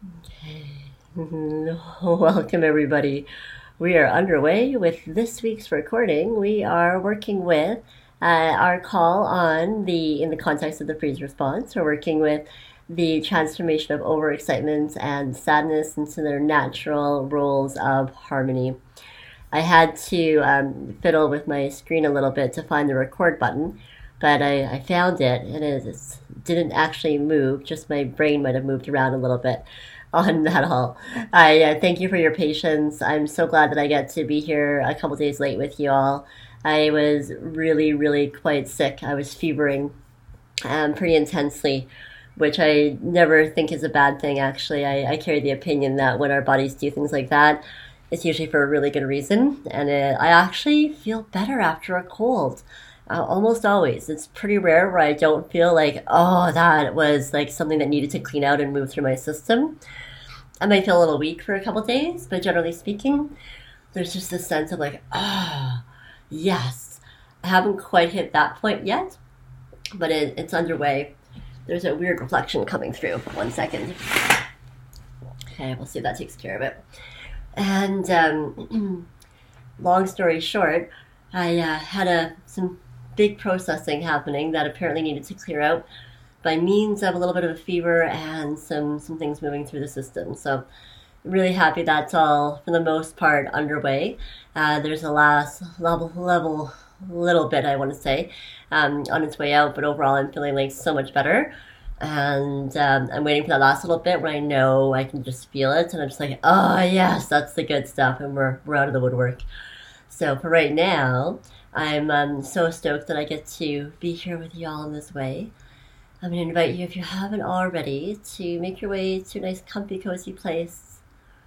Welcome, everybody. We are underway with this week's recording. We are working with our call on in the context of the freeze response. We're working with the transformation of overexcitement and sadness into their natural roles of harmony. I had to fiddle with my screen a little bit to find the record button, but I found it and it didn't actually move, just my brain might have moved around a little bit on that all. I thank you for your patience. I'm so glad that I get to be here a couple days late with you all. I was really, really quite sick. I was fevering pretty intensely, which I never think is a bad thing, actually. I carry the opinion that when our bodies do things like that, it's usually for a really good reason. And I actually feel better after a cold. Almost always. It's pretty rare where I don't feel like, oh, that was like something that needed to clean out and move through my system. I might feel a little weak for a couple days, but generally speaking, there's just this sense of like, ah, yes. I haven't quite hit that point yet, but it's underway. There's a weird reflection coming through. 1 second. Okay, we'll see if that takes care of it. And long story short, I had some big processing happening that apparently needed to clear out by means of a little bit of a fever and some things moving through the system. So really happy that's all, for the most part, underway. There's a last little bit, I want to say, on its way out, but overall I'm feeling like so much better. And I'm waiting for that last little bit where I know I can just feel it, and I'm just like, oh yes, that's the good stuff, and we're out of the woodwork. So for right now, I'm so stoked that I get to be here with you all in this way. I'm going to invite you, if you haven't already, to make your way to a nice, comfy, cozy place.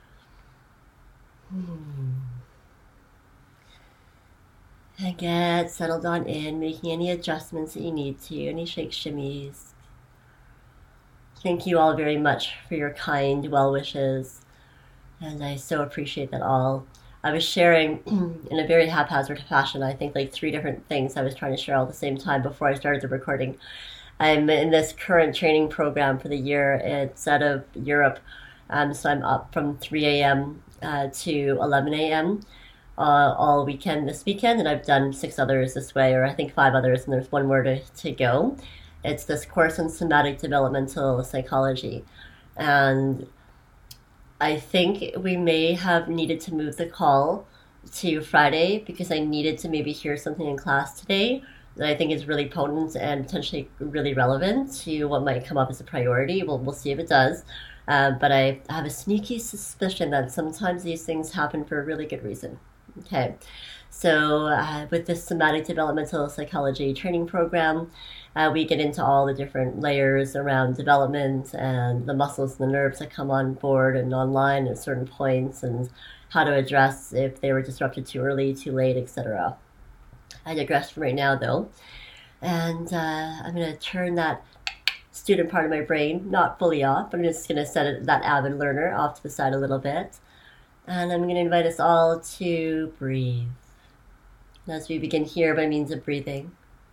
And get settled on in, making any adjustments that you need to, any shake shimmies. Thank you all very much for your kind well wishes, and I so appreciate that all. I was sharing in a very haphazard fashion, I think like 3 different things I was trying to share all at the same time before I started the recording. I'm in this current training program for the year. It's out of Europe, so I'm up from 3 a.m. To 11 a.m. All weekend this weekend, and I've done 6 others this way, or I think 5 others, and there's one more to go. It's this course in somatic developmental psychology, and I think we may have needed to move the call to Friday because I needed to maybe hear something in class today that I think is really potent and potentially really relevant to what might come up as a priority. We'll see if it does. But I have a sneaky suspicion that sometimes these things happen for a really good reason. Okay. So, with this somatic developmental psychology training program, we get into all the different layers around development and the muscles and the nerves that come on board and online at certain points, and how to address if they were disrupted too early, too late, etc. I digress for right now, though. And I'm going to turn that student part of my brain not fully off, but I'm just going to set that avid learner off to the side a little bit. And I'm going to invite us all to breathe. As we begin here by means of breathing,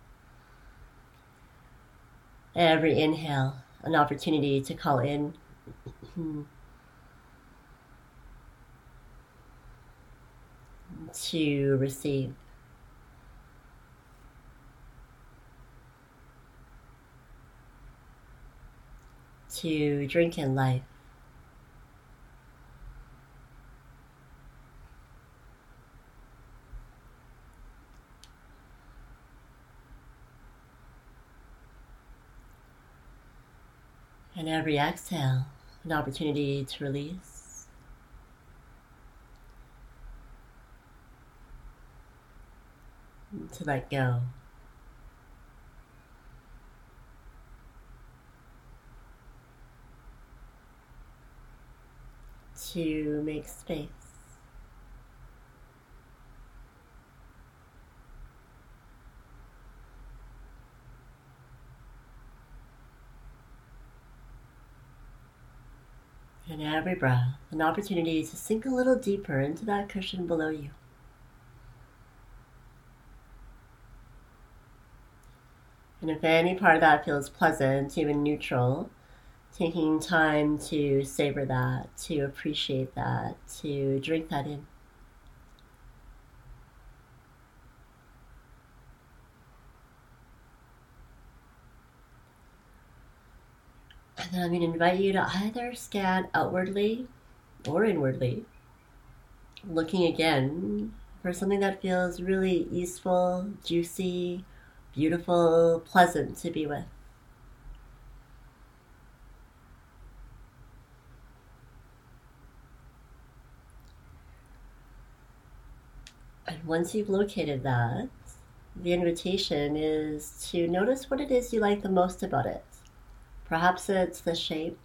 every inhale, an opportunity to call in to receive. To drink in life. And every exhale, an opportunity to release. To let go. To make space. And every breath, an opportunity to sink a little deeper into that cushion below you. And if any part of that feels pleasant, even neutral, Taking time to savor that, to appreciate that, to drink that in. And then I'm going to invite you to either scan outwardly or inwardly, looking again for something that feels really easeful, juicy, beautiful, pleasant to be with. And once you've located that, the invitation is to notice what it is you like the most about it. Perhaps it's the shape,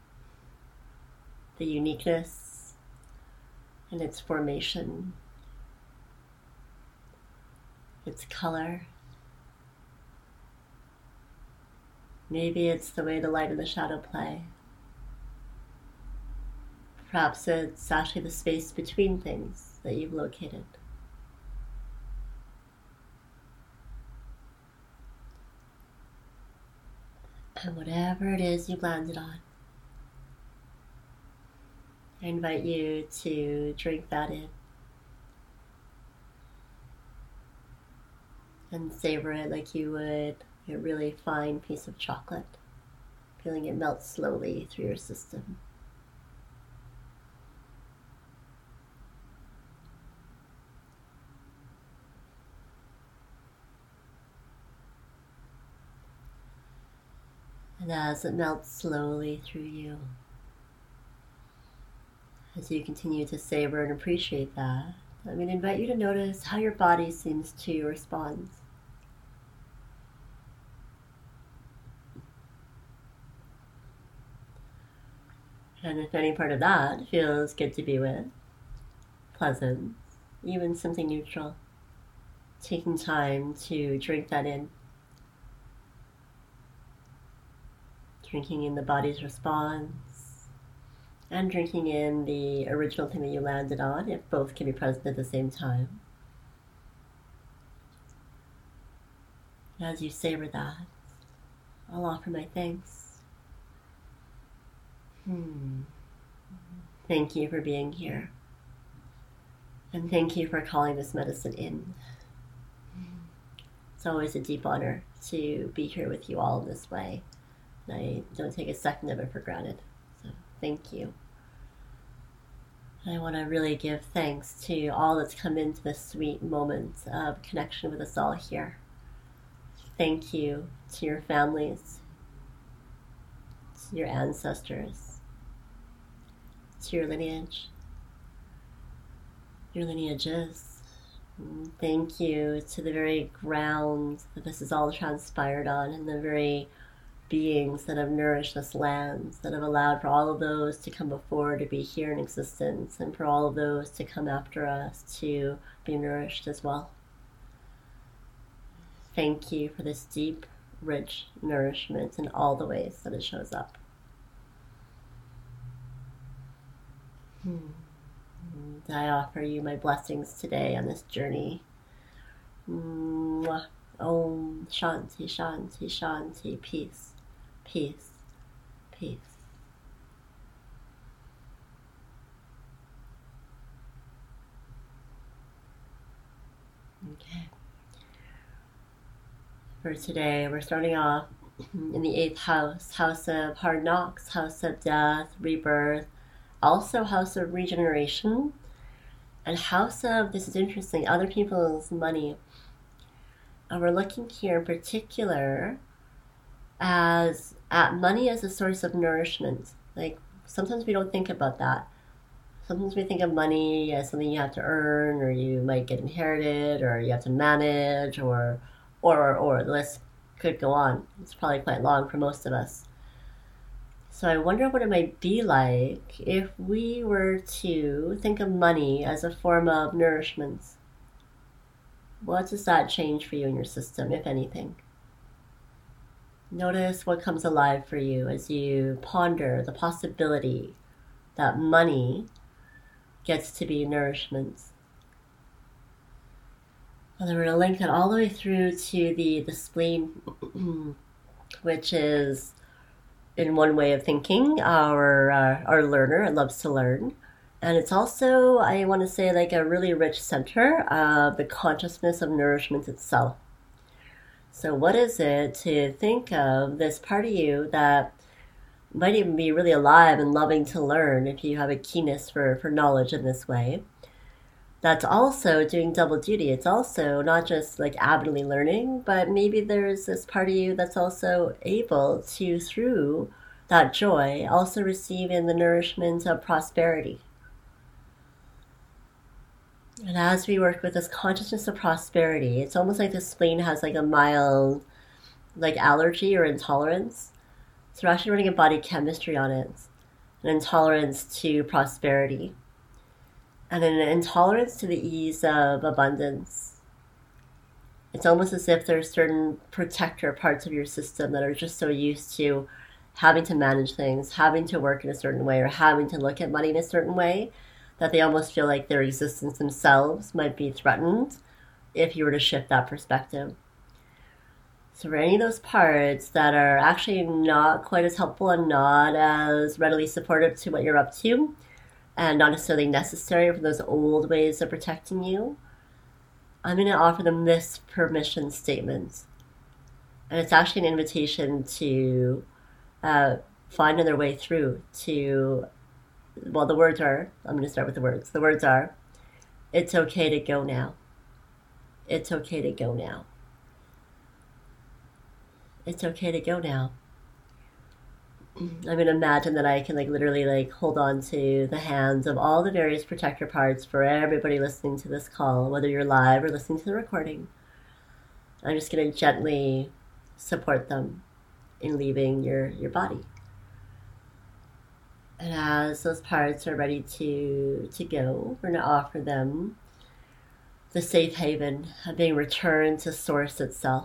the uniqueness, and its formation, its color. Maybe it's the way the light and the shadow play. Perhaps it's actually the space between things that you've located. And whatever it is you've landed on, I invite you to drink that in and savor it like you would a really fine piece of chocolate, feeling it melt slowly through your system. And as it melts slowly through you, as you continue to savor and appreciate that, I'm going to invite you to notice how your body seems to respond. And if any part of that feels good to be with, pleasant, even something neutral, taking time to drink that in, drinking in the body's response, and drinking in the original thing that you landed on, if both can be present at the same time. As you savor that, I'll offer my thanks. Thank you for being here. And thank you for calling this medicine in. It's always a deep honor to be here with you all in this way. And I don't take a second of it for granted. So thank you. And I want to really give thanks to all that's come into this sweet moment of connection with us all here. Thank you to your families, to your ancestors, to your lineage, your lineages. Thank you to the very ground that this is all transpired on, and the very beings that have nourished this land, that have allowed for all of those to come before to be here in existence, and for all of those to come after us to be nourished as well. Thank you for this deep, rich nourishment in all the ways that it shows up. I offer you my blessings today on this journey. Om Shanti, Shanti, Shanti. Peace, peace, peace. Okay. For today, we're starting off in the 8th house, house of hard knocks, house of death, rebirth, also house of regeneration, and house of, this is interesting, other people's money. And we're looking here in particular as at money as a source of nourishment. Like, sometimes we don't think about that. Sometimes we think of money as something you have to earn, or you might get inherited, or you have to manage, or the list could go on. It's probably quite long for most of us. So I wonder what it might be like if we were to think of money as a form of nourishment. What does that change for you in your system, if anything? Notice what comes alive for you as you ponder the possibility that money gets to be nourishment. And then we're going to link that all the way through to the spleen, which is in one way of thinking, our learner. It loves to learn. And it's also, I want to say, like a really rich center of the consciousness of nourishment itself. So, what is it to think of this part of you that might even be really alive and loving to learn if you have a keenness for knowledge in this way? That's also doing double duty. It's also not just like avidly learning, but maybe there's this part of you that's also able to, through that joy, also receive in the nourishment of prosperity. And as we work with this consciousness of prosperity, it's almost like the spleen has like a mild like allergy or intolerance. So we're actually running a body chemistry on it, an intolerance to prosperity, and an intolerance to the ease of abundance. It's almost as if there's certain protector parts of your system that are just so used to having to manage things, having to work in a certain way, or having to look at money in a certain way, that they almost feel like their existence themselves might be threatened if you were to shift that perspective. So for any of those parts that are actually not quite as helpful and not as readily supportive to what you're up to, and not necessarily necessary for those old ways of protecting you, I'm going to offer them this permission statement. And it's actually an invitation to find their way through to, well, the words are, I'm going to start with the words. The words are, it's okay to go now. It's okay to go now. It's okay to go now. I'm going to imagine that I can like literally like hold on to the hands of all the various protector parts for everybody listening to this call, whether you're live or listening to the recording. I'm just going to gently support them in leaving your body. And as those parts are ready to go, we're going to offer them the safe haven of being returned to source itself.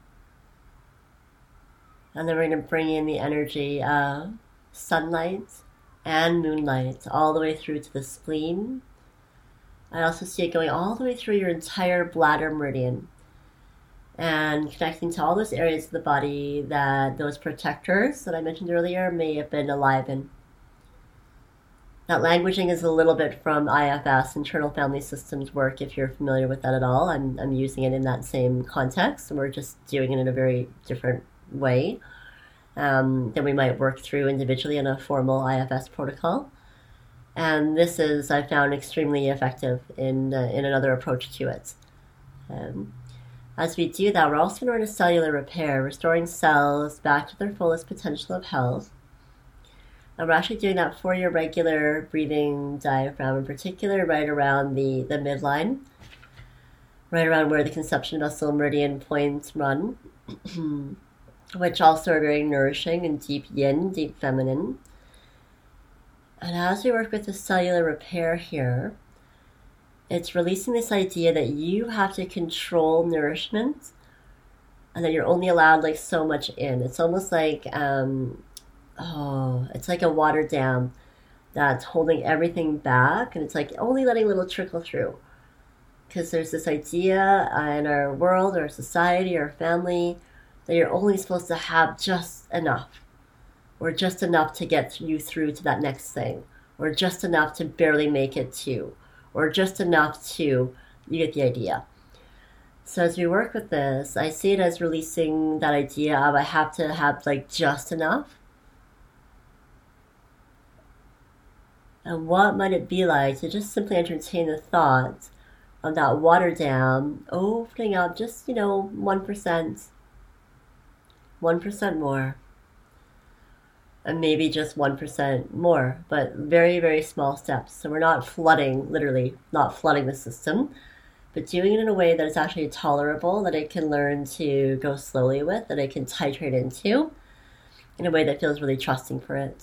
And then we're going to bring in the energy of sunlight and moonlight all the way through to the spleen. I also see it going all the way through your entire bladder meridian and connecting to all those areas of the body that those protectors that I mentioned earlier may have been alive in. That languaging is a little bit from IFS, Internal Family Systems work, if you're familiar with that at all. I'm using it in that same context, and we're just doing it in a very different way than we might work through individually in a formal IFS protocol. And this is, I found, extremely effective in another approach to it. As we do that, we're also going to cellular repair, restoring cells back to their fullest potential of health. And we're actually doing that for your regular breathing diaphragm, in particular right around the midline, right around where the conception vessel meridian points run, which also are very nourishing and deep yin, deep feminine. And as we work with the cellular repair here, it's releasing this idea that you have to control nourishment and that you're only allowed like so much in. It's almost like, it's like a water dam that's holding everything back, and it's like only letting a little trickle through. Because there's this idea in our world, our society, our family, that you're only supposed to have just enough, or just enough to get you through to that next thing, or just enough to barely make it to, or just enough to, you get the idea. So as we work with this, I see it as releasing that idea of I have to have like just enough. And what might it be like to just simply entertain the thought of that water dam opening up just, 1%, 1% more, and maybe just 1% more, but very, very small steps. So we're not flooding, literally not flooding the system, but doing it in a way that is actually tolerable, that it can learn to go slowly with, that it can titrate into in a way that feels really trusting for it.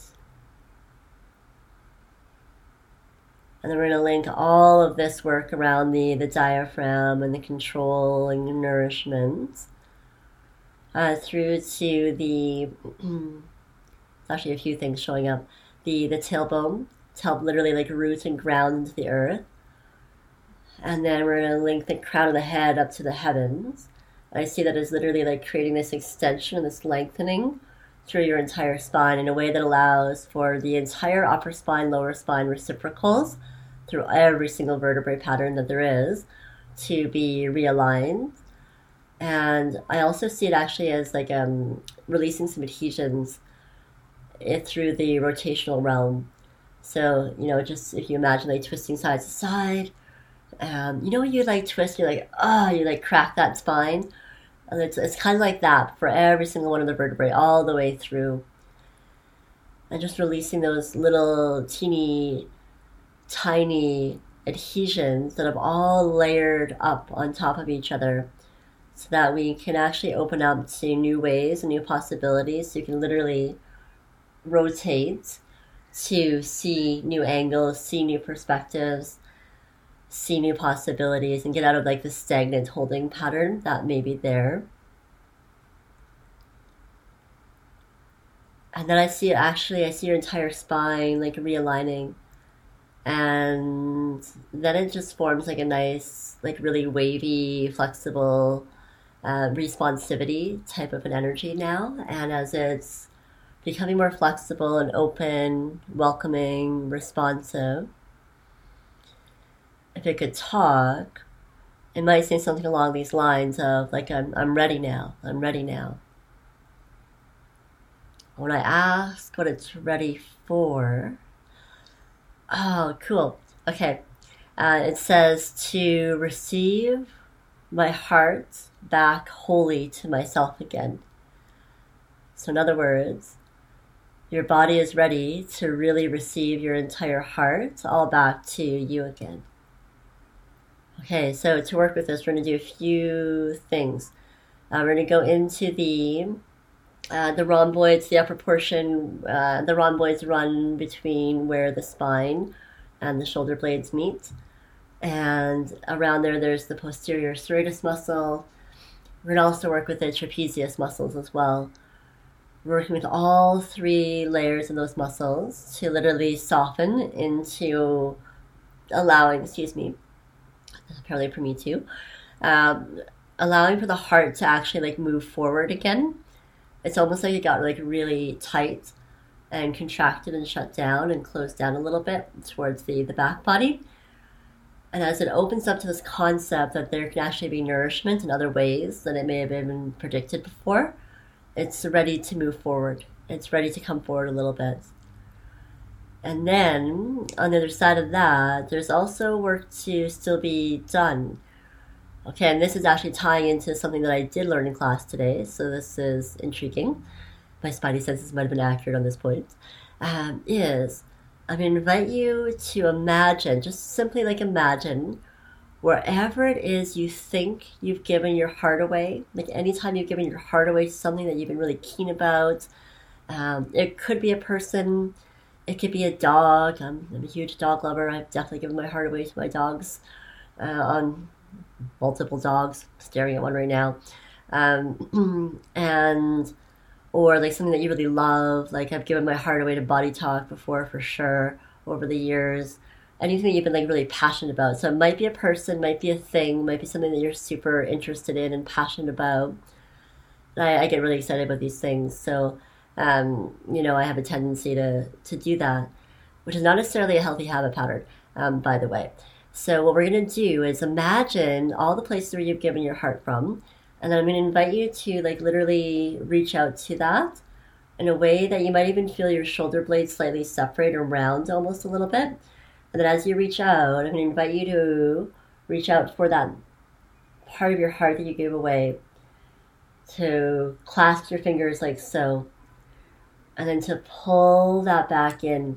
And then we're going to link all of this work around the diaphragm and the control and nourishment through to the, actually a few things showing up, the tailbone to help literally like root and ground into the earth. And then we're going to link the crown of the head up to the heavens. And I see that as literally like creating this extension and this lengthening through your entire spine in a way that allows for the entire upper spine, lower spine reciprocals through every single vertebrae pattern that there is to be realigned. And I also see it actually as like releasing some adhesions through the rotational realm. So, just if you imagine like twisting side to side, you like twist, you're like, you like crack that spine. And it's kind of like that for every single one of the vertebrae all the way through. And just releasing those little teeny tiny adhesions that have all layered up on top of each other so that we can actually open up to new ways and new possibilities. So you can literally rotate to see new angles, see new perspectives, see new possibilities, and get out of like the stagnant holding pattern that may be there. And then I see your entire spine like realigning. And then it just forms like a nice, like really wavy, flexible responsivity type of an energy now. And as it's becoming more flexible and open, welcoming, responsive, if it could talk, it might say something along these lines of like, I'm ready now, I'm ready now. When I ask what it's ready for, oh, cool. Okay. It says to receive my heart back wholly to myself again. So in other words, your body is ready to really receive your entire heart all back to you again. Okay, so to work with this, we're going to do a few things. We're going to go into the rhomboids, the upper portion. The rhomboids run between where the spine and the shoulder blades meet. And around there, there's the posterior serratus muscle. We're going to also work with the trapezius muscles as well. We're working with all three layers of those muscles to literally soften into allowing, apparently for me too, allowing for the heart to actually like move forward again. It's almost like it got like really tight and contracted and shut down and closed down a little bit towards the back body. And as it opens up to this concept that there can actually be nourishment in other ways than it may have been predicted before, it's ready to move forward. It's ready to come forward a little bit. And then on the other side of that, there's also work to still be done. Okay, and this is actually tying into something that I did learn in class today, so this is intriguing. My spidey senses might have been accurate on this point. I'm going to invite you to imagine, just simply like imagine, wherever it is you think you've given your heart away, like anytime you've given your heart away to something that you've been really keen about. It could be a person, it could be a dog. I'm a huge dog lover. I've definitely given my heart away to my dogs, on multiple dogs, staring at one right now. Or like something that you really love. Like I've given my heart away to Body Talk before, for sure, over the years. Anything that you've been like really passionate about. So it might be a person, might be a thing, might be something that you're super interested in and passionate about. I get really excited about these things. So, I have a tendency to do that, which is not necessarily a healthy habit pattern, by the way. So what we're going to do is imagine all the places where you've given your heart from, and then I'm going to invite you to like literally reach out to that in a way that you might even feel your shoulder blades slightly separate or round almost a little bit. And then as you reach out, I'm going to invite you to reach out for that part of your heart that you gave away, to clasp your fingers like so, and then to pull that back in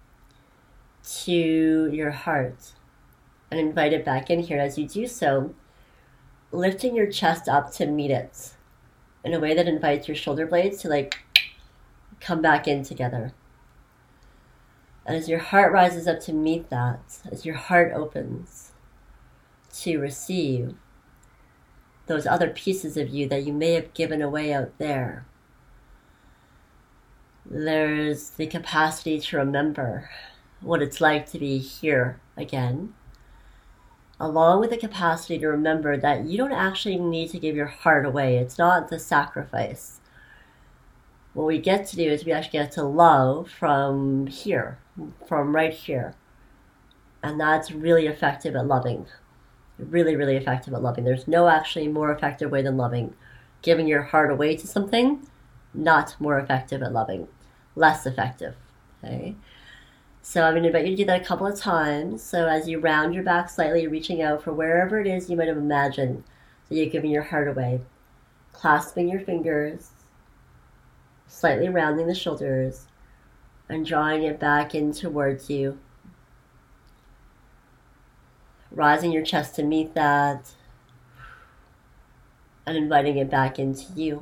to your heart and invite it back in here. As you do so, lifting your chest up to meet it in a way that invites your shoulder blades to like come back in together. And as your heart rises up to meet that, as your heart opens to receive those other pieces of you that you may have given away out there, there's the capacity to remember what it's like to be here again, along with the capacity to remember that you don't actually need to give your heart away. It's not the sacrifice. What we get to do is we actually get to love from here, from right here. And that's really effective at loving. Really, really effective at loving. There's no actually more effective way than loving. Giving your heart away to something, not more effective at loving. Less effective. Okay? So I'm going to invite you to do that a couple of times. So as you round your back slightly, reaching out for wherever it is you might have imagined that you're giving your heart away. Clasping your fingers, slightly rounding the shoulders, and drawing it back in towards you. Rising your chest to meet that, and inviting it back into you.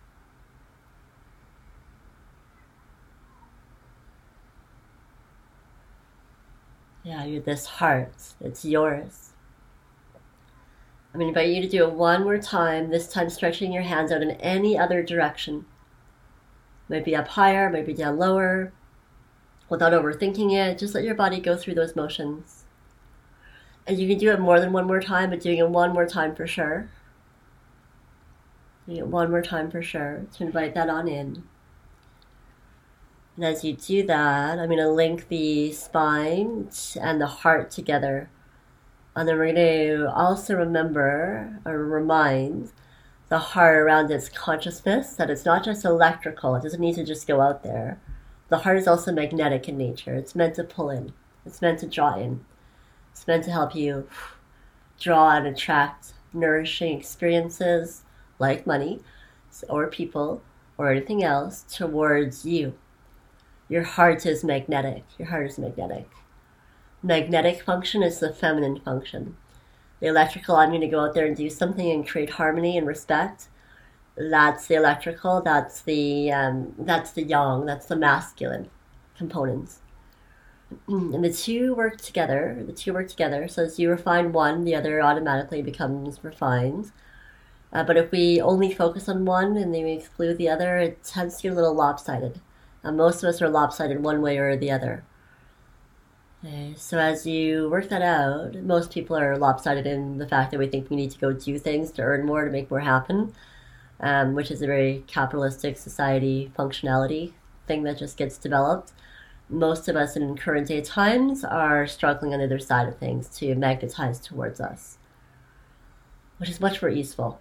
Yeah, you're this heart. It's yours. I'm going to invite you to do it one more time, this time stretching your hands out in any other direction. Might be up higher, might be down lower. Without overthinking it, just let your body go through those motions. And you can do it more than one more time, but doing it one more time for sure. Doing it one more time for sure to invite that on in. And as you do that, I'm going to link the spine and the heart together. And then we're going to also remember or remind the heart around its consciousness that it's not just electrical. It doesn't need to just go out there. The heart is also magnetic in nature. It's meant to pull in. It's meant to draw in. It's meant to help you draw and attract nourishing experiences like money or people or anything else towards you. Your heart is magnetic. Your heart is magnetic. Magnetic function is the feminine function. The electrical, I'm going to go out there and do something and create harmony and respect. That's the electrical. That's the yang. That's the masculine components. And the two work together. So as you refine one, the other automatically becomes refined. But if we only focus on one and then we exclude the other, it tends to get a little lopsided. Most of us are lopsided one way or the other. Okay, so as you work that out, most people are lopsided in the fact that we think we need to go do things to earn more, to make more happen, which is a very capitalistic society functionality thing that just gets developed. Most of us in current day times are struggling on the other side of things to magnetize towards us, which is much more useful.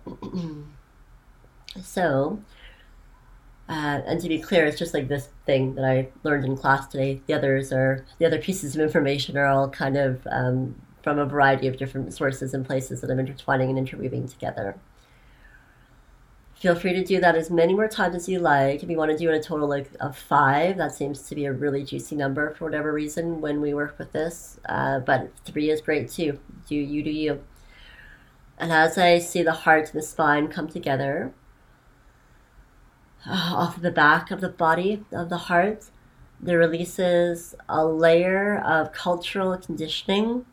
So, and to be clear, it's just like this thing that I learned in class today. The other pieces of information are all kind of from a variety of different sources and places that I'm intertwining and interweaving together. Feel free to do that as many more times as you like. If you want to do it a total of 5, that seems to be a really juicy number for whatever reason when we work with this. But 3 is great too. Do you. And as I see the heart and the spine come together, off of the back of the body of the heart, there releases a layer of cultural conditioning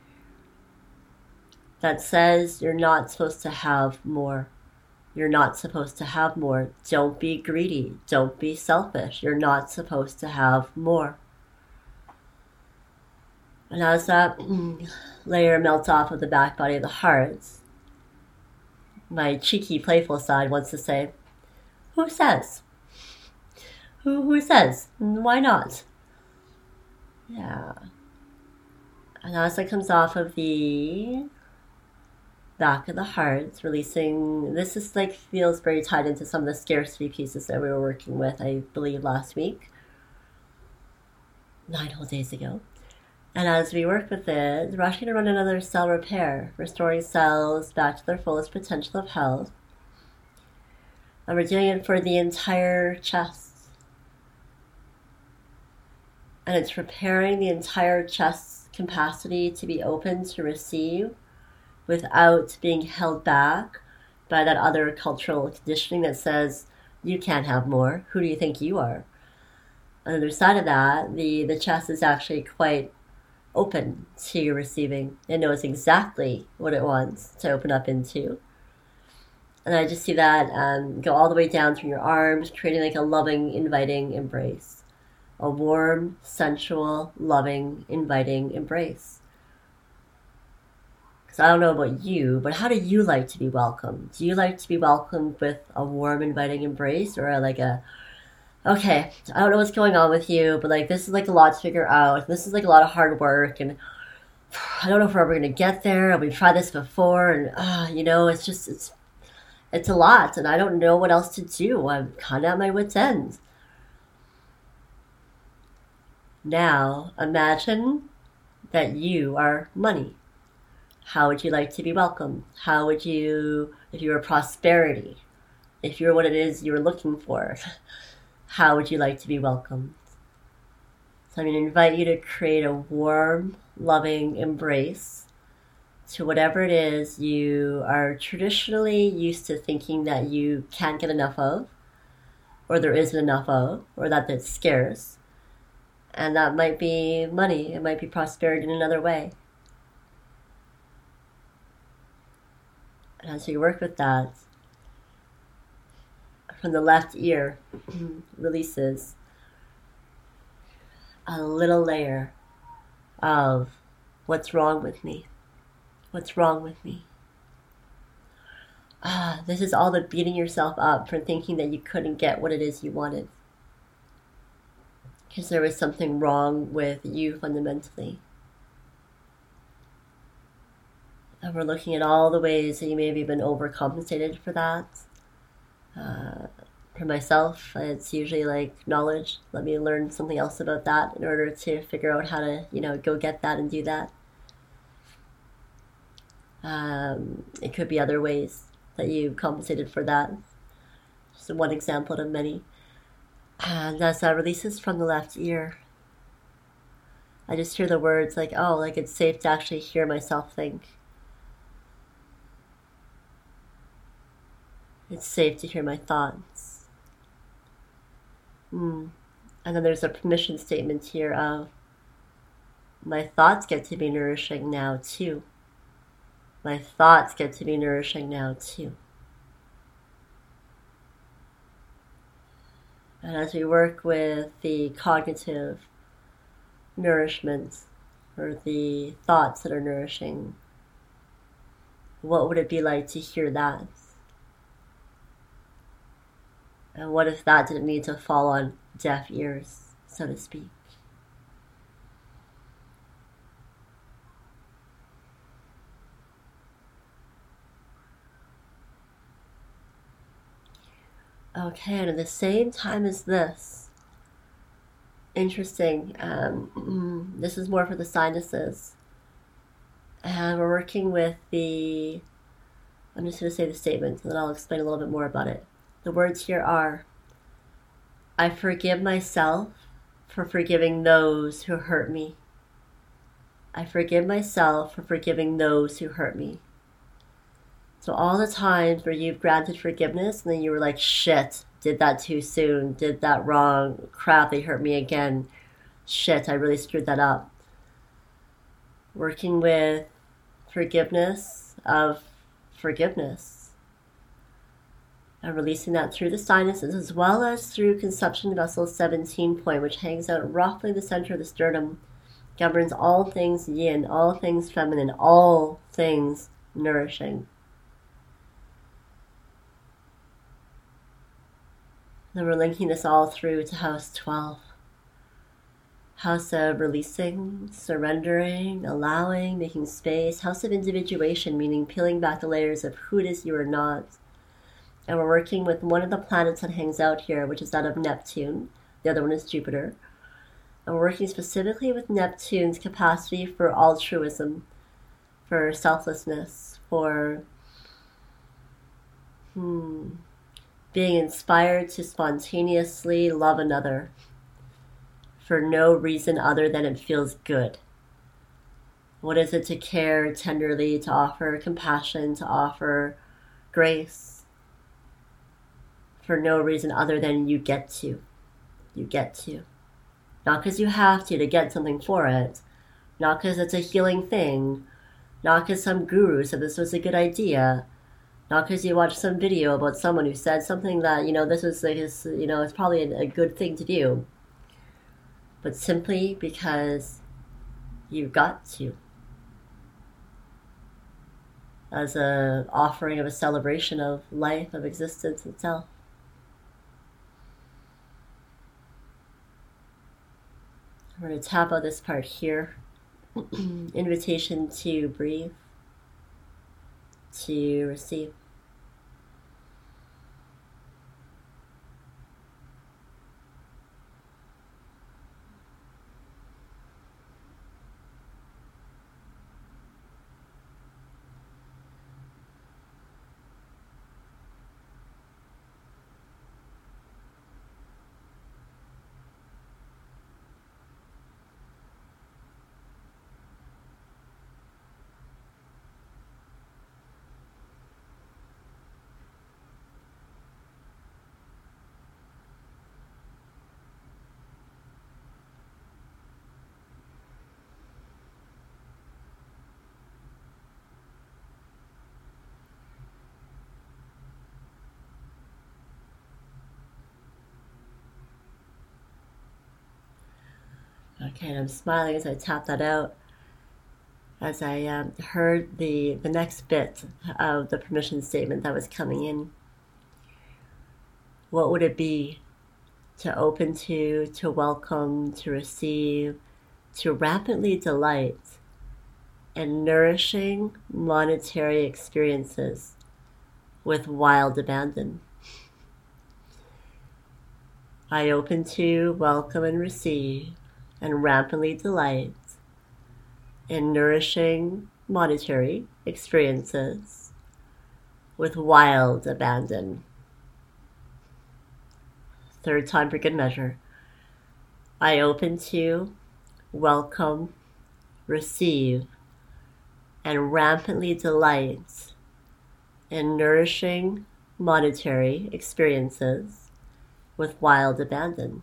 that says you're not supposed to have more. You're not supposed to have more. Don't be greedy. Don't be selfish. You're not supposed to have more. And as that layer melts off of the back body of the heart, my cheeky, playful side wants to say, who says? Who says? Why not? Yeah. And as that comes off of the back of the heart, releasing, this is like feels very tied into some of the scarcity pieces that we were working with, I believe, last week. 9 whole days ago. And as we work with it, we're actually going to run another cell repair, restoring cells back to their fullest potential of health. And we're doing it for the entire chest. And it's repairing the entire chest's capacity to be open to receive without being held back by that other cultural conditioning that says, you can't have more. Who do you think you are? On the other side of that, the chest is actually quite open to receiving. It knows exactly what it wants to open up into. And I just see that go all the way down through your arms, creating like a loving, inviting embrace. A warm, sensual, loving, inviting embrace. Because I don't know about you, but how do you like to be welcomed? Do you like to be welcomed with a warm, inviting embrace, or like a okay, I don't know what's going on with you, but like this is like a lot to figure out. This is like a lot of hard work, and I don't know if we're ever gonna get there. We've tried this before, and it's just it's a lot, and I don't know what else to do. I'm kind of at my wit's end. Now, imagine that you are money. How would you like to be welcomed? How would you, if you were prosperity, if you're what it is you were looking for, how would you like to be welcomed? So I'm going to invite you to create a warm, loving embrace to whatever it is you are traditionally used to thinking that you can't get enough of, or there isn't enough of, or that it's scarce. And that might be money, it might be prosperity in another way. And as you work with that, from the left ear releases a little layer of what's wrong with me? What's wrong with me? This is all the beating yourself up for thinking that you couldn't get what it is you wanted. Because there was something wrong with you fundamentally. And we're looking at all the ways that you maybe been overcompensated for that. For myself, it's usually like knowledge. Let me learn something else about that in order to figure out how to, go get that and do that. It could be other ways that you compensated for that. Just one example out of many. And as that releases from the left ear, I just hear the words like, oh, like it's safe to actually hear myself think. It's safe to hear my thoughts. And then there's a permission statement here of, my thoughts get to be nourishing now too. My thoughts get to be nourishing now too. And as we work with the cognitive nourishment, or the thoughts that are nourishing, what would it be like to hear that? And what if that didn't need to fall on deaf ears, so to speak? Okay, and at the same time as this, interesting, this is more for the sinuses. And we're working with I'm just going to say the statement, and then I'll explain a little bit more about it. The words here are, I forgive myself for forgiving those who hurt me. I forgive myself for forgiving those who hurt me. So all the times where you've granted forgiveness and then you were like, shit, did that too soon, did that wrong, crap, they hurt me again, shit, I really screwed that up. Working with forgiveness of forgiveness. And releasing that through the sinuses as well as through conception vessel 17 point, which hangs out roughly in the center of the sternum, governs all things yin, all things feminine, all things nourishing. Then we're linking this all through to house 12. House of releasing, surrendering, allowing, making space. House of individuation, meaning peeling back the layers of who it is you are not. And we're working with one of the planets that hangs out here, which is that of Neptune. The other one is Jupiter. And we're working specifically with Neptune's capacity for altruism, for selflessness, for being inspired to spontaneously love another for no reason other than it feels good. What is it to care tenderly, to offer compassion, to offer grace? For no reason other than you get to. You get to. Not because you have to get something for it. Not because it's a healing thing. Not because some guru said this was a good idea. Not because you watched some video about someone who said something that, this was like, it's probably a good thing to do. But simply because you've got to. As an offering of a celebration of life, of existence itself. We're going to tap out this part here. Invitation to breathe, to receive. Okay, and I'm smiling as I tap that out, as I heard the next bit of the permission statement that was coming in. What would it be to open to welcome, to receive, to rapidly delight in nourishing monetary experiences with wild abandon? I open to welcome and receive and rapidly delight in nourishing monetary experiences with wild abandon. Third time for good measure. I open to welcome, receive, and rampantly delight in nourishing monetary experiences with wild abandon.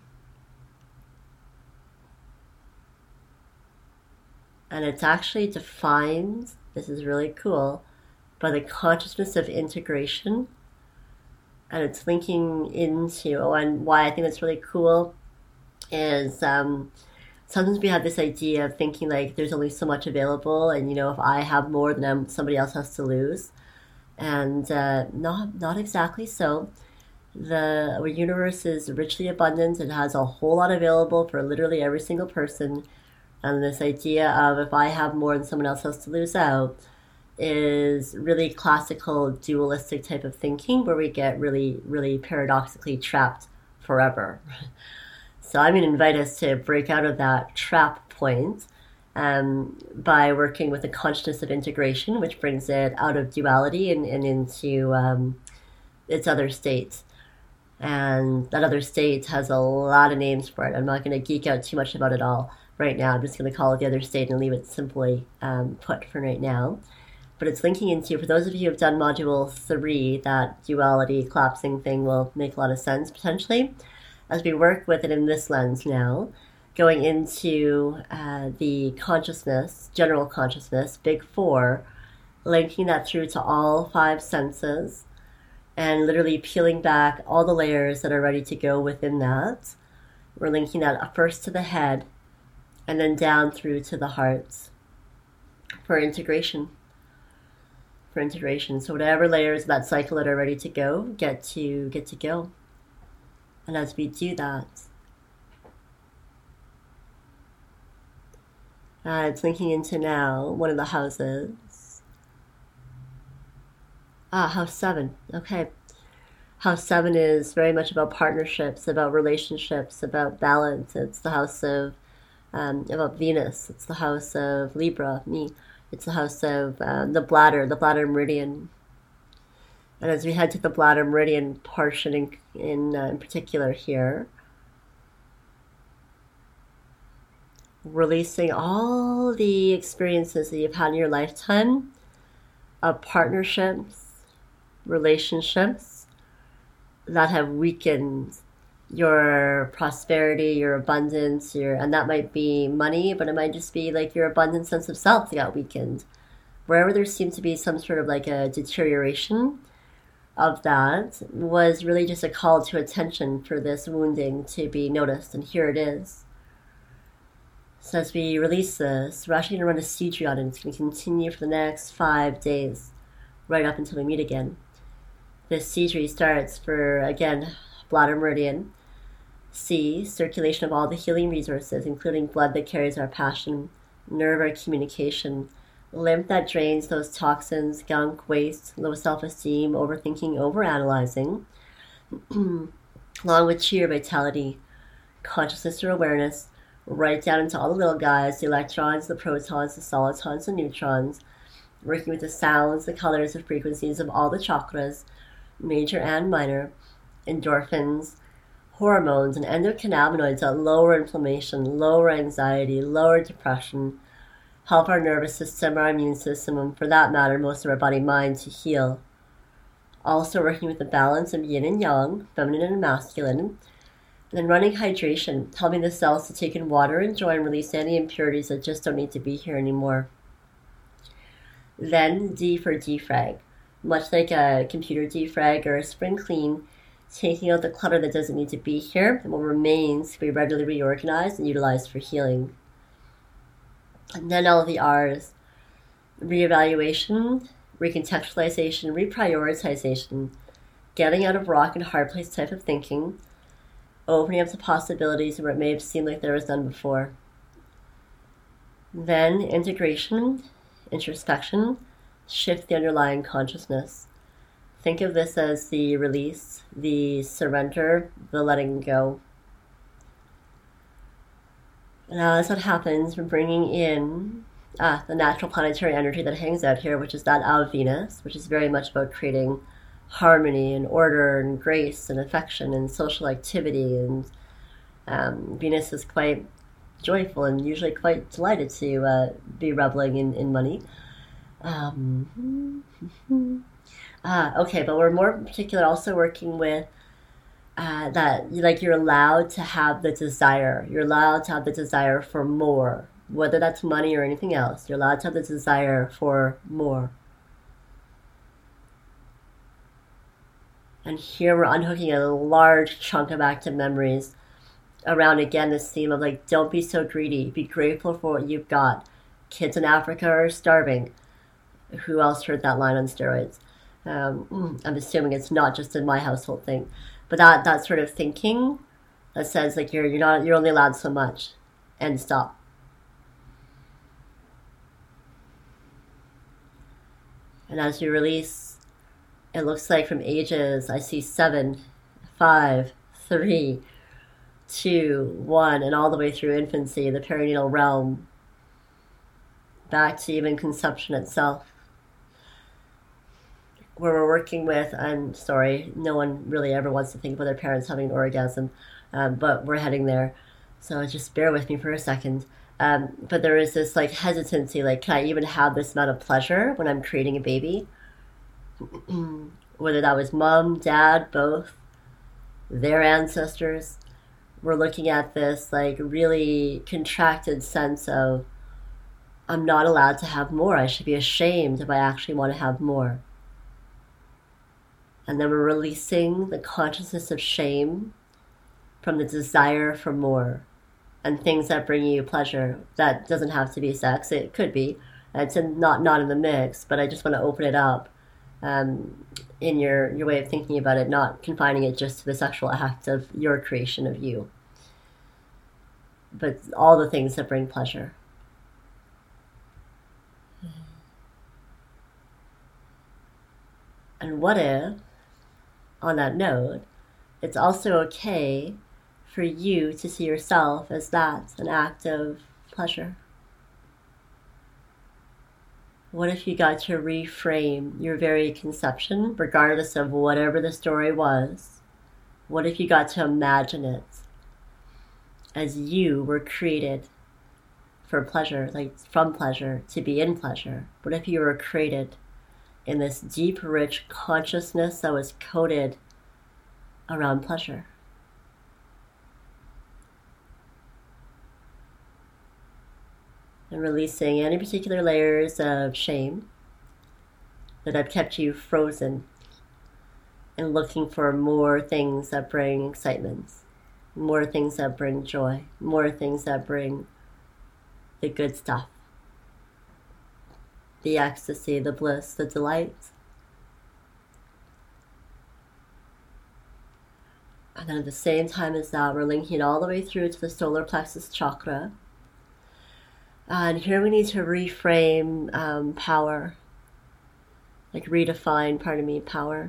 And it's actually defined, this is really cool, by the consciousness of integration. And it's linking into, and why I think that's really cool is sometimes we have this idea of thinking like there's only so much available, and if I have more, then somebody else has to lose. And not exactly so. Our universe is richly abundant. It has a whole lot available for literally every single person. And this idea of if I have more than someone else has to lose out is really classical dualistic type of thinking, where we get really, really paradoxically trapped forever. So I'm going to invite us to break out of that trap point by working with the consciousness of integration, which brings it out of duality and into its other state. And that other state has a lot of names for it. I'm not going to geek out too much about it all right now. I'm just going to call it the other state and leave it simply put for right now. But it's linking into, for those of you who have done module 3, that duality collapsing thing will make a lot of sense potentially, as we work with it in this lens now, going into the consciousness, general consciousness, big 4, linking that through to all 5 senses, and literally peeling back all the layers that are ready to go within that. We're linking that first to the head, and then down through to the heart for integration. So whatever layers of that cycle that are ready to go, get to go. And as we do that, it's linking into now one of the houses. House 7. Okay. House 7 is very much about partnerships, about relationships, about balance. It's the house of about Venus. It's the house of Libra, me. It's the house of the bladder meridian. And as we head to the bladder meridian portion in particular here, releasing all the experiences that you've had in your lifetime of partnerships, relationships that have weakened your prosperity, your abundance, and that might be money, but it might just be like your abundant sense of self that got weakened. Wherever there seemed to be some sort of like a deterioration of that, was really just a call to attention for this wounding to be noticed, and here it is. So as we release this, we're actually going to run a Seedry on it. It's going to continue for the next 5 days, right up until we meet again. This Seedry starts for, again, bladder meridian, C, circulation of all the healing resources, including blood that carries our passion, nerve our communication, lymph that drains those toxins, gunk, waste, low self-esteem, overthinking, overanalyzing, along with chi or vitality, consciousness or awareness, right down into all the little guys, the electrons, the protons, the solitons, the neutrons, working with the sounds, the colors, the frequencies of all the chakras, major and minor, endorphins, hormones, and endocannabinoids that lower inflammation, lower anxiety, lower depression, help our nervous system, our immune system, and for that matter, most of our body mind to heal. Also working with the balance of yin and yang, feminine and masculine. And then running hydration, helping the cells to take in water and joy and release any impurities that just don't need to be here anymore. Then D for defrag. Much like a computer defrag or a spring clean, taking out the clutter that doesn't need to be here and what remains to be readily reorganized and utilized for healing. And then all of the R's. Reevaluation, recontextualization, reprioritization, getting out of rock and hard place type of thinking, opening up to possibilities where it may have seemed like there was none before. Then integration, introspection, shift the underlying consciousness. Think of this as the release, the surrender, the letting go. Now as that happens, we're bringing in the natural planetary energy that hangs out here, which is that of Venus, which is very much about creating harmony and order and grace and affection and social activity. And Venus is quite joyful and usually quite delighted to be reveling in money. Okay, but we're more particular also working with that, like, you're allowed to have the desire. You're allowed to have the desire for more, whether that's money or anything else. You're allowed to have the desire for more. And here we're unhooking a large chunk of active memories around, again, this theme of, like, don't be so greedy. Be grateful for what you've got. Kids in Africa are starving. Who else heard that line on steroids? I'm assuming it's not just in my household thing. But that sort of thinking that says, like, you're only allowed so much, and stop. And as you release, it looks like from ages, I see 7, 5, 3, 2, 1, and all the way through infancy, the perinatal realm, back to even conception itself, where we're working with, I'm sorry, no one really ever wants to think about their parents having an orgasm, but we're heading there, so just bear with me for a second. But there is this, like, hesitancy, like, can I even have this amount of pleasure when I'm creating a baby? Whether that was mom, dad, both, their ancestors, we're looking at this, like, really contracted sense of, I'm not allowed to have more. I should be ashamed if I actually want to have more. And then we're releasing the consciousness of shame from the desire for more and things that bring you pleasure. That doesn't have to be sex. It could be. It's not in the mix, but I just want to open it up in your way of thinking about it, not confining it just to the sexual act of your creation of you, but all the things that bring pleasure. And what if, on that note, it's also okay for you to see yourself as that, an act of pleasure? What if you got to reframe your very conception, regardless of whatever the story was? What if you got to imagine it as you were created for pleasure, like from pleasure, to be in pleasure? What if you were created in this deep, rich consciousness that was coded around pleasure? And releasing any particular layers of shame that have kept you frozen and looking for more things that bring excitement, more things that bring joy, more things that bring the good stuff, the ecstasy, the bliss, the delight. And then at the same time as that, we're linking it all the way through to the solar plexus chakra. And here we need to reframe power, like redefine, pardon me, power.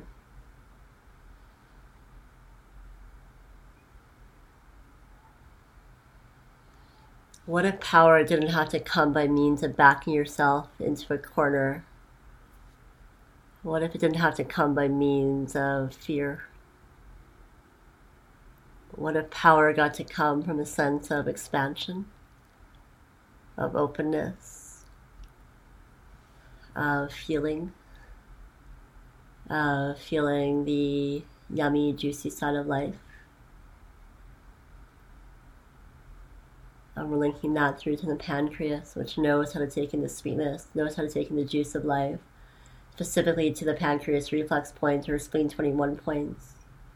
What if power didn't have to come by means of backing yourself into a corner? What if it didn't have to come by means of fear? What if power got to come from a sense of expansion, of openness, of feeling the yummy, juicy side of life? And we're linking that through to the pancreas, which knows how to take in the sweetness, knows how to take in the juice of life, specifically to the pancreas reflex point or spleen 21 points.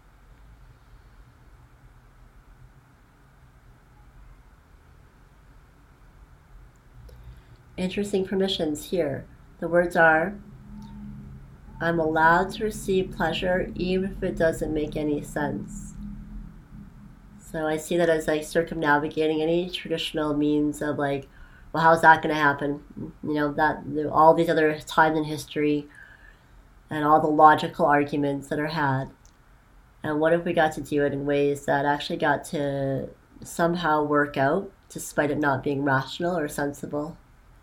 Interesting permissions here. The words are, I'm allowed to receive pleasure even if it doesn't make any sense. So I see that as like circumnavigating any traditional means of like, well, how's that going to happen? You know, that all these other times in history and all the logical arguments that are had. And what if we got to do it in ways that actually got to somehow work out despite it not being rational or sensible?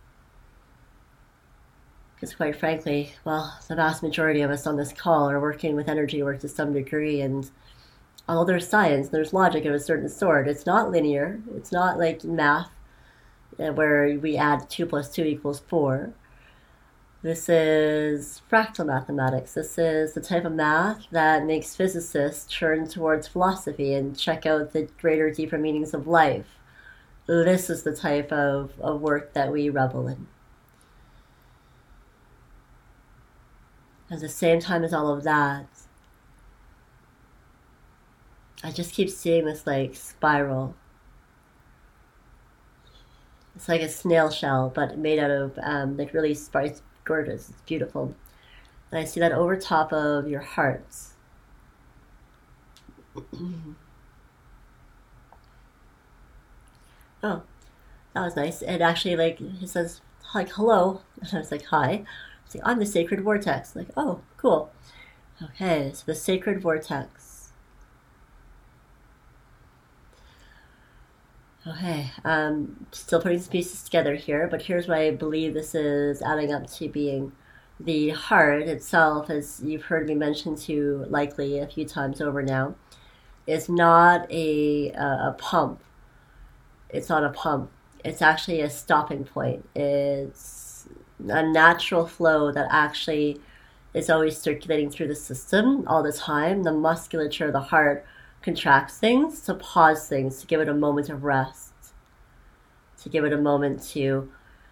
Because quite frankly, well, the vast majority of us on this call are working with energy work to some degree, and although there's science, there's logic of a certain sort, it's not linear. It's not like math where we add 2 plus 2 equals 4. This is fractal mathematics. This is the type of math that makes physicists turn towards philosophy and check out the greater, deeper meanings of life. This is the type of work that we revel in. At the same time as all of that, I just keep seeing this like spiral. It's like a snail shell, but made out of like really spicy, gorgeous. It's beautiful. And I see that over top of your hearts. Oh, that was nice. It actually like it says like hello, and I was like hi. It's like I'm the sacred vortex. Like oh, cool. Okay, so the sacred vortex. Okay, still putting some pieces together here, but here's what I believe this is adding up to being. The heart itself, as you've heard me mention to likely a few times over now, is not a pump. It's not a pump. It's actually a stopping point. It's a natural flow that actually is always circulating through the system all the time. The musculature of the heart contracts things to pause things, to give it a moment of rest, to give it a moment to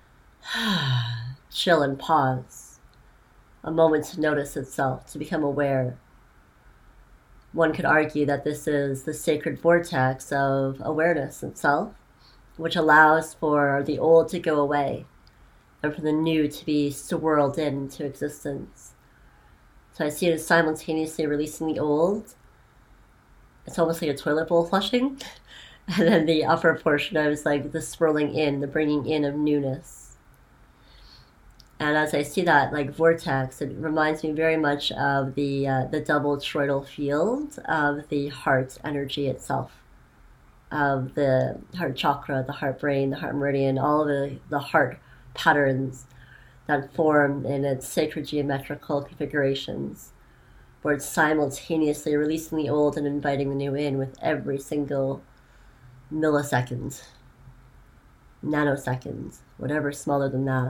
chill and pause, a moment to notice itself, to become aware. One could argue that this is the sacred vortex of awareness itself, which allows for the old to go away and for the new to be swirled into existence. So I see it as simultaneously releasing the old. It's almost like a toilet bowl flushing. And then the upper portion of it is like the swirling in, the bringing in of newness. And as I see that like vortex, it reminds me very much of the double toroidal field of the heart energy itself, of the heart chakra, the heart brain, the heart meridian, all of the heart patterns that form in its sacred geometrical configurations, where it's simultaneously releasing the old and inviting the new in with every single millisecond, nanosecond, whatever smaller than that.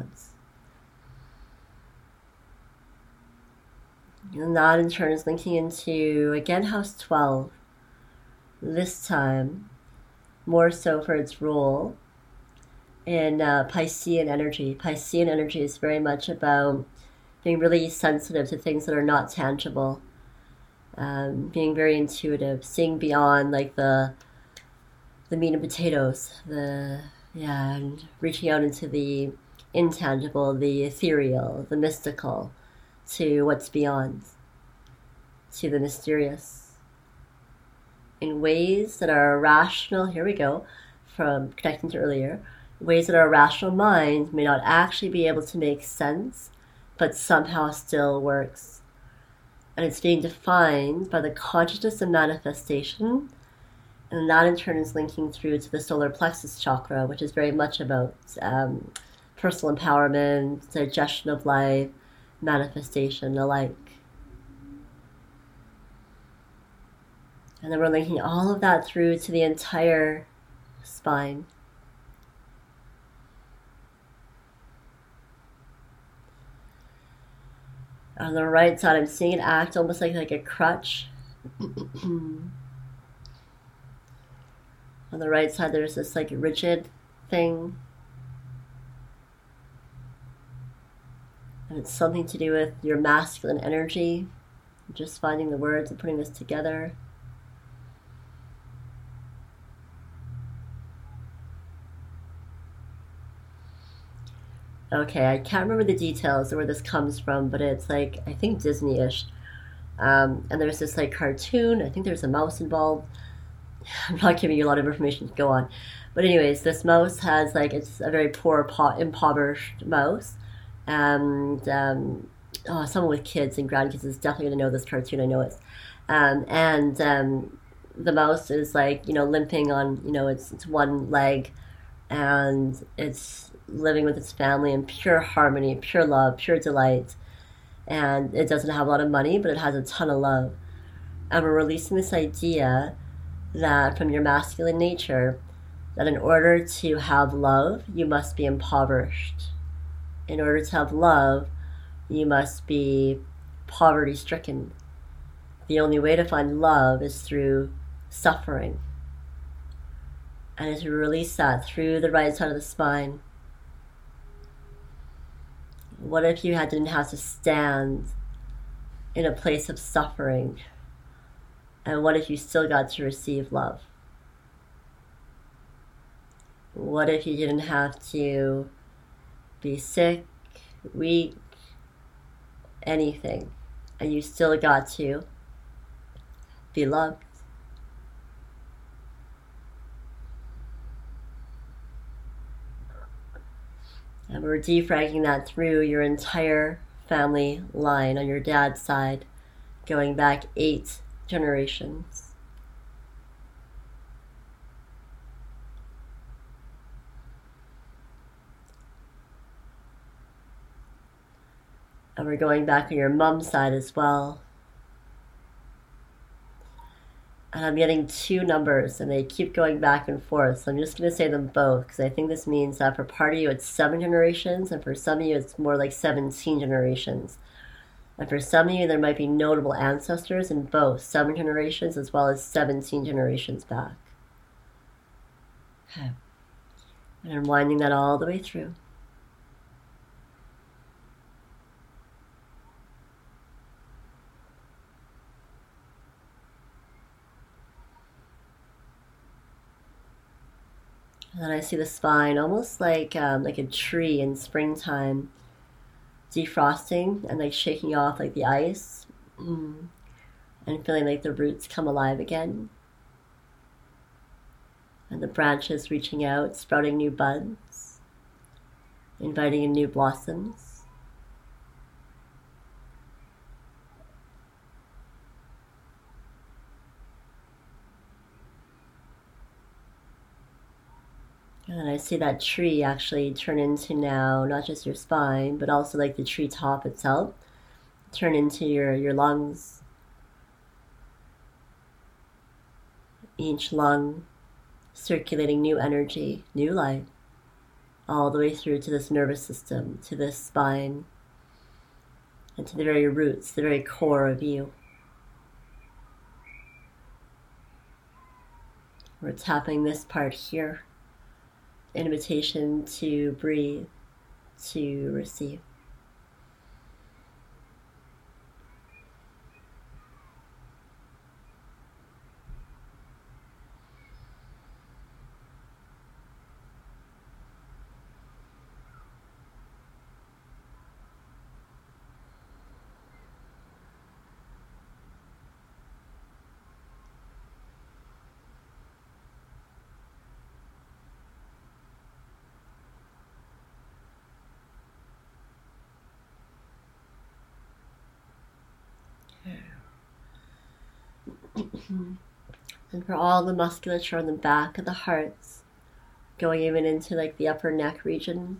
And that in turn is linking into, again, house 12. This time, more so for its role in Piscean energy. Piscean energy is very much about being really sensitive to things that are not tangible, being very intuitive, seeing beyond like the meat and potatoes, and reaching out into the intangible, the ethereal, the mystical, to what's beyond, to the mysterious. in ways that our rational, here we go, from connecting to earlier, ways that our rational mind may not actually be able to make sense, but somehow still works. And it's being defined by the consciousness of manifestation, and that in turn is linking through to the solar plexus chakra, which is very much about personal empowerment, digestion of life, manifestation, alike. And then we're linking all of that through to the entire spine. On the right side, I'm seeing it act almost like a crutch. On the right side, there's this like rigid thing. And it's something to do with your masculine energy. Just finding the words and putting this together. Okay, I can't remember the details of where this comes from, but it's like, I think Disney-ish. And there's this like cartoon, I think there's a mouse involved. I'm not giving you a lot of information to go on. But anyways, this mouse has like, it's a very poor, impoverished mouse. And someone with kids and grandkids is definitely going to know this cartoon, I know it. The mouse is like, limping on, it's one leg. And it's living with its family in pure harmony, pure love, pure delight. And it doesn't have a lot of money, but it has a ton of love. And we're releasing this idea that from your masculine nature, that in order to have love, you must be impoverished. In order to have love, you must be poverty stricken. The only way to find love is through suffering. And as we release that through the right side of the spine, what if you didn't have to stand in a place of suffering? And what if you still got to receive love? What if you didn't have to be sick, weak, anything, and you still got to be loved? And we're defragging that through your entire family line on your dad's side, going back 8 generations. And we're going back on your mom's side as well. And I'm getting 2 numbers, and they keep going back and forth. So I'm just going to say them both, because I think this means that for part of you it's 7 generations, and for some of you it's more like 17 generations. And for some of you there might be notable ancestors in both 7 generations as well as 17 generations back. Okay. And I'm winding that all the way through. And then I see the spine almost like a tree in springtime, defrosting and like shaking off like the ice, and feeling like the roots come alive again. And the branches reaching out, sprouting new buds, inviting in new blossoms. And I see that tree actually turn into now not just your spine, but also like the tree top itself, turn into your lungs. Each lung circulating new energy, new life, all the way through to this nervous system, to this spine, and to the very roots, the very core of you. We're tapping this part here. Invitation to breathe, to receive. And for all the musculature on the back of the hearts, going even into like the upper neck region,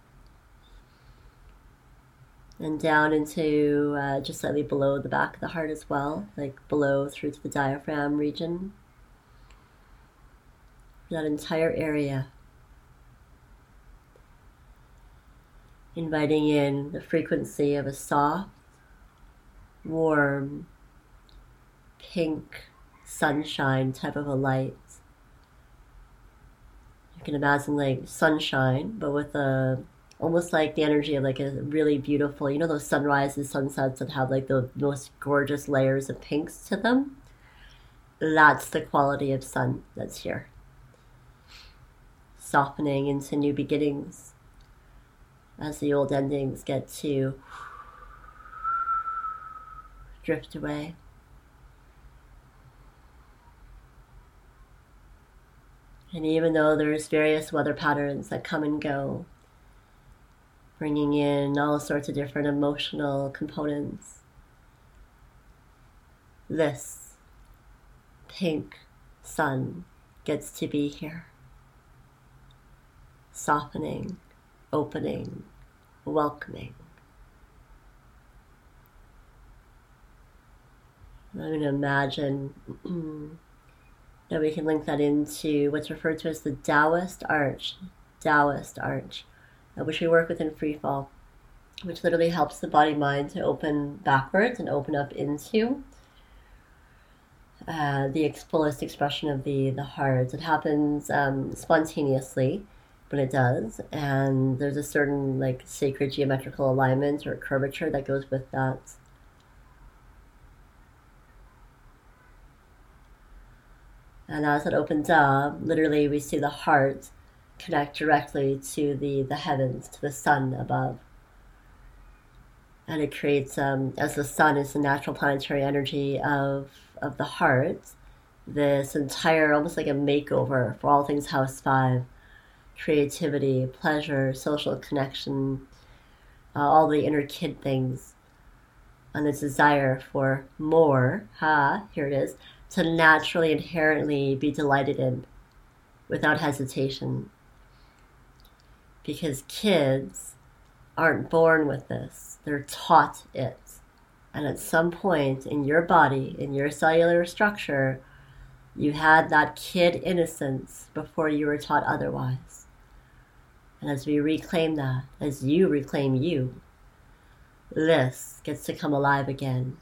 and down into just slightly below the back of the heart as well, like below through to the diaphragm region. That entire area. Inviting in the frequency of a soft, warm, pink sunshine type of a light. You can imagine like sunshine, but with a almost like the energy of like a really beautiful, you know, those sunrises, sunsets that have like the most gorgeous layers of pinks to them. That's the quality of sun that's here. Softening into new beginnings as the old endings get to drift away. And even though there's various weather patterns that come and go, bringing in all sorts of different emotional components, this pink sun gets to be here. Softening, opening, welcoming. I'm going to imagine that we can link that into what's referred to as the Taoist arch, which we work with in free fall, which literally helps the body-mind to open backwards and open up into the fullest expression of the heart. It happens spontaneously, but it does, and there's a certain like sacred geometrical alignment or curvature that goes with that. And as it opens up, literally we see the heart connect directly to the heavens, to the sun above. And it creates, as the sun is the natural planetary energy of the heart, this entire, almost like a makeover for all things House 5. Creativity, pleasure, social connection, all the inner kid things, and the desire for more, here it is, to naturally, inherently be delighted in without hesitation. Because kids aren't born with this, they're taught it. And at some point in your body, in your cellular structure, you had that kid innocence before you were taught otherwise. And as we reclaim that, as you reclaim you, this gets to come alive again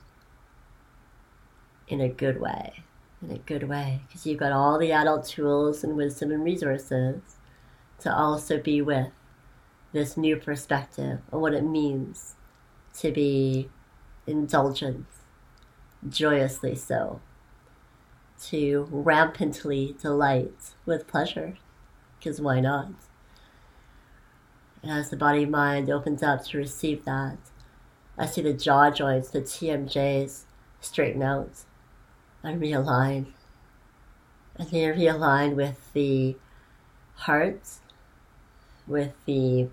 in a good way. Because you've got all the adult tools and wisdom and resources to also be with this new perspective of what it means to be indulgent, joyously so, to rampantly delight with pleasure, because why not? And as the body-mind opens up to receive that, I see the jaw joints, the TMJs, straighten out and realign. And they realign with the heart, with the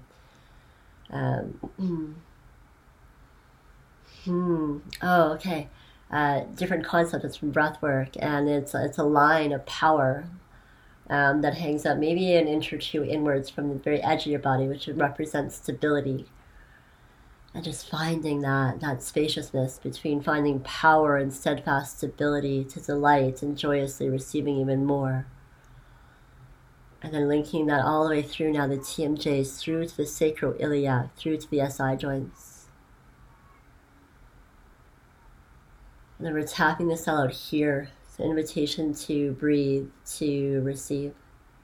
different concepts from breath work, and it's a line of power that hangs up maybe an inch or two inwards from the very edge of your body, which represents stability. And just finding that spaciousness between finding power and steadfast stability to delight and joyously receiving even more. And then linking that all the way through now the TMJs, through to the sacroiliac, through to the SI joints. And then we're tapping the cell out here. It's an invitation to breathe, to receive.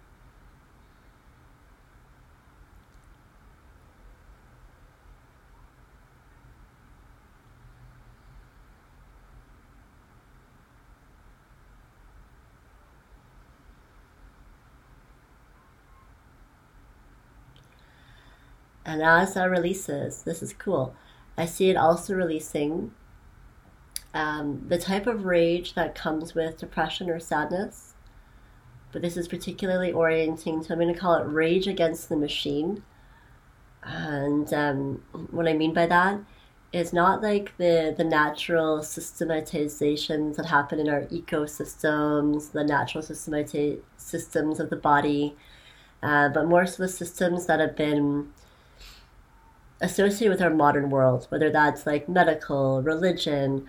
And as that releases, this is cool, I see it also releasing the type of rage that comes with depression or sadness. But this is particularly orienting to, I'm going to call it rage against the machine. And what I mean by that is not like the natural systematizations that happen in our ecosystems, the natural systems of the body, but more so the systems that have been associated with our modern world, whether that's like medical, religion,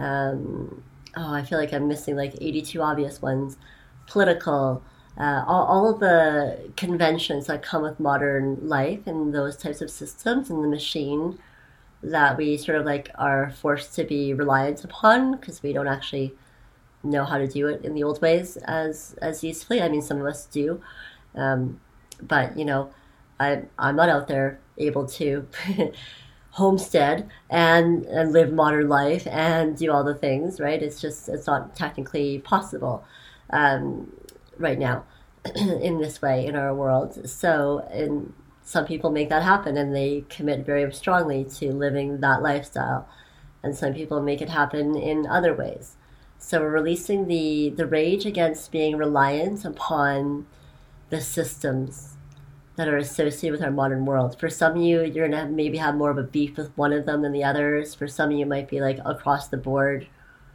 I feel like I'm missing like 82 obvious ones, political, all of the conventions that come with modern life and those types of systems and the machine that we sort of like are forced to be reliant upon because we don't actually know how to do it in the old ways as usefully. I mean, some of us do, um, but I'm not out there able to homestead and live modern life and do all the things. Right? It's not technically possible um, right now in this way in our world. So, and some people make that happen and they commit very strongly to living that lifestyle, and some people make it happen in other ways. So we're releasing the rage against being reliant upon the systems that are associated with our modern world. For some of you, you're gonna maybe have more of a beef with one of them than the others. For some of you, it might be like across the board.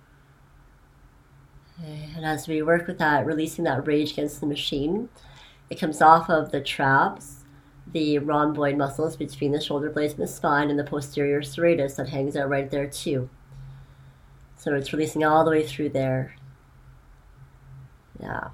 And as we work with that, releasing that rage against the machine, it comes off of the traps, the rhomboid muscles between the shoulder blades and the spine, and the posterior serratus that hangs out right there too. So it's releasing all the way through there. Yeah.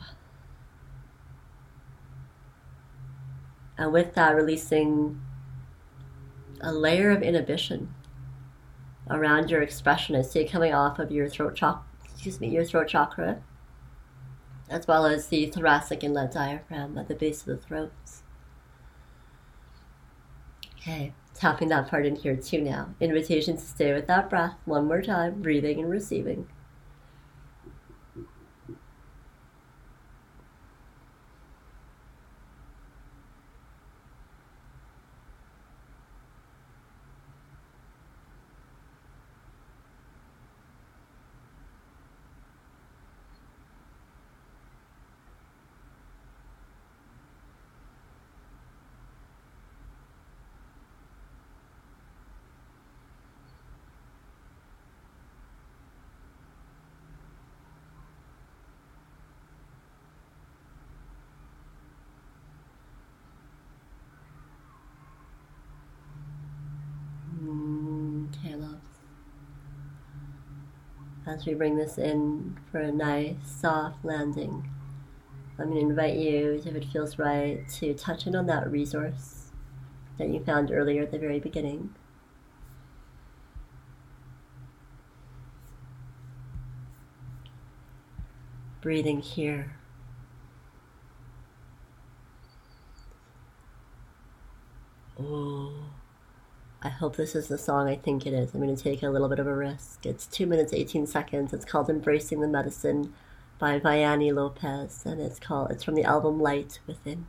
And with that, releasing a layer of inhibition around your expression. I see it coming off of your your throat chakra, as well as the thoracic inlet diaphragm at the base of the throat. Okay, tapping that part in here too now. Invitation to stay with that breath one more time, breathing and receiving. Okay, loves. As we bring this in for a nice, soft landing, I'm going to invite you, if it feels right, to touch in on that resource that you found earlier at the very beginning. Breathing here. Oh, I hope this is the song I think it is. I'm going to take a little bit of a risk. It's 2 minutes 18 seconds. It's called Embracing the Medicine by Vianney Lopez, and it's from the album Light Within.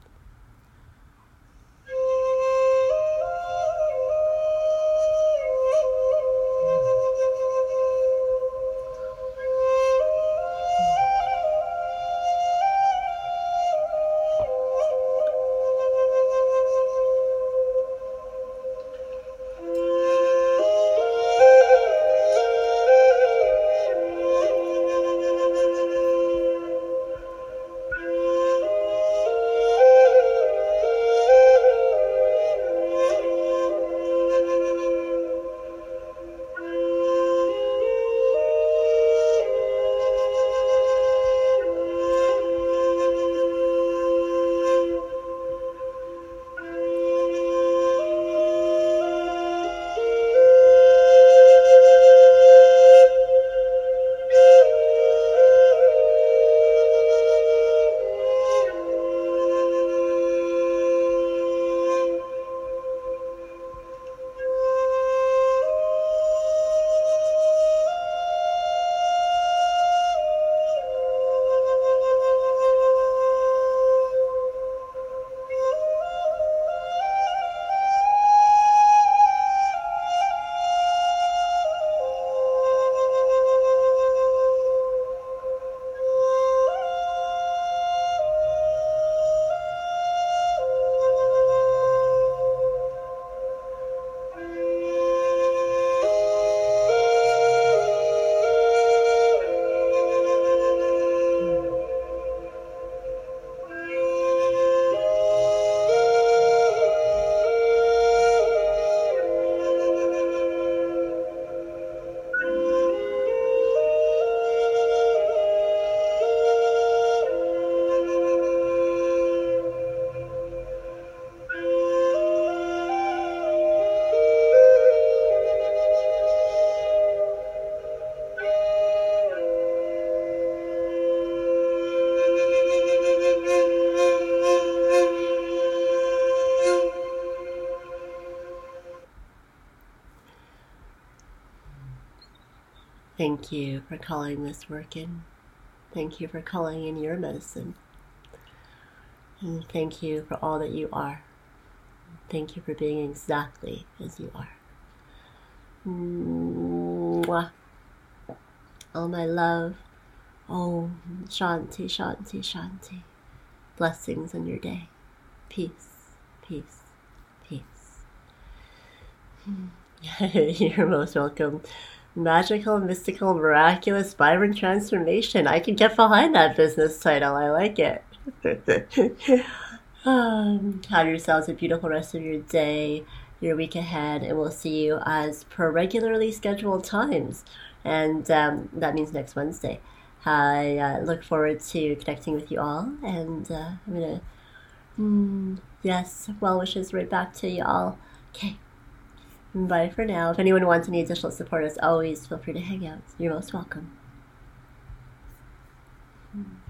Thank you for calling this work in. Thank you for calling in your medicine. And thank you for all that you are. Thank you for being exactly as you are. Mwah. All my love. Oh, Shanti, Shanti, Shanti. Blessings in your day. Peace, peace, peace. You're most welcome. Magical, mystical, miraculous, vibrant transformation. I can get behind that business title. I like it. Have yourselves a beautiful rest of your day, your week ahead, and we'll see you as per regularly scheduled times. And that means next Wednesday. I look forward to connecting with you all, and I'm gonna, yes, well wishes right back to you all. Okay, bye for now. If anyone wants any additional support, as always, feel free to hang out. You're most welcome.